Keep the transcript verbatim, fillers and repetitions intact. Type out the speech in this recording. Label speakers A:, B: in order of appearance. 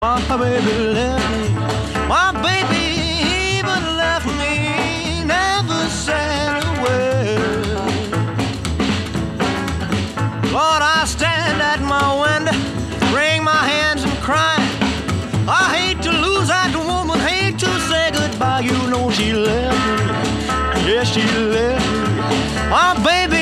A: My baby left me. My baby even left me. Never said a word. Lord, I stand at my window, wring my hands and cry. I hate to lose that woman, hate to say goodbye. You know she left me. Yes, she left me. My baby